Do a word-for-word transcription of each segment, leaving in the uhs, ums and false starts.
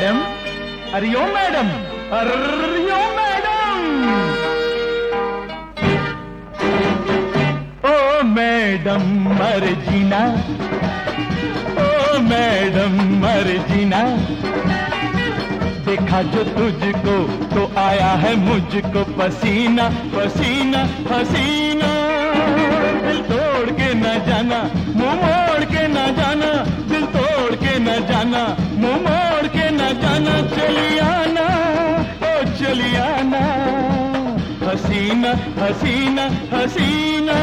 Madam, अरे ओ madam, अरे ओ madam, ओ madam मर जीना, ओ मैडम मर जीना। देखा जो तुझको तो आया है मुझको पसीना पसीना पसीना। दिल तोड़ के न जाना, मुंह मोड़ के न जाना, दिल तोड़ के न जाना, मुंह मोड़ के न जाना। चली आना, ओ चली आना, हसीना हसीना हसीना।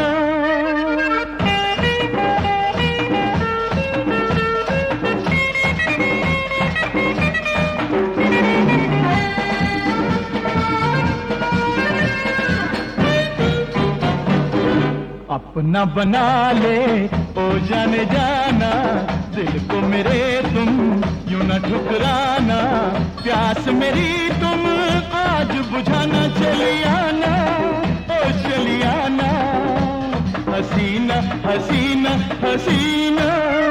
अपना बना ले ओ जाने जाना, दिल को मेरे तुम यूं न ठुकराना। प्यास मेरी तुम आज बुझाना। चली आना, ओ चली आना, हसीना हसीना हसीना।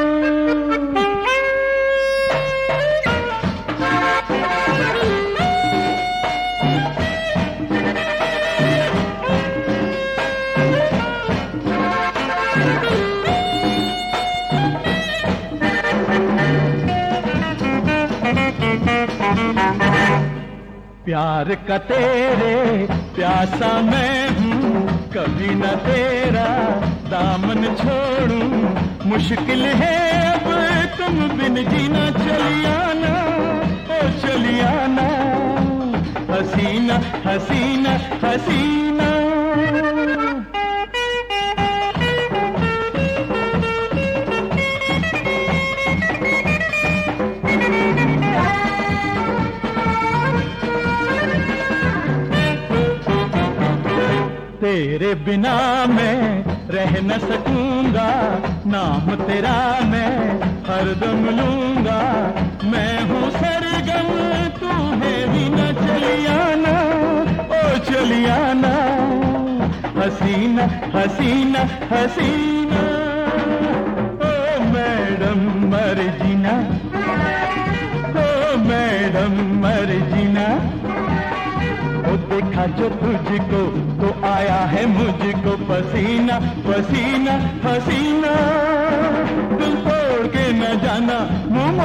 प्यार का तेरे प्यासा मैं हूँ, कभी न तेरा दामन छोड़ूं। मुश्किल है अब तुम बिन जीना। चली आना, ओ चली आना, हसीना हसीना हसीना। तेरे बिना मैं रह न सकूंगा, नाम तेरा मैं हरदम लूंगा। मैं हूँ सरगम, तू है वीणा। चली आना, ओ चली आना, हसीना हसीना हसीना। ओ मैडम मर जीना, ओ मैडम मर जीना। ओ देखा जो तुझको तो आया है मुझको पसीना पसीना पसीना। दिल तोड़ के न जाना, मुंह